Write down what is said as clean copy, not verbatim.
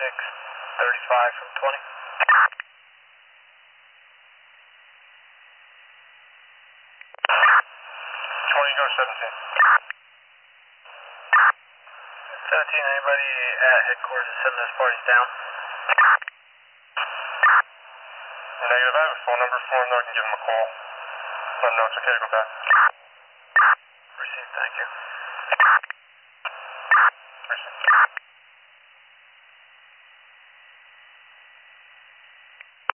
35 from 20. 20, go to 17. 17, anybody at headquarters is sending those parties down? Negative, I have a phone number for him, though I can give him a call. Let him know it's okay to go back. Received, thank you. Received.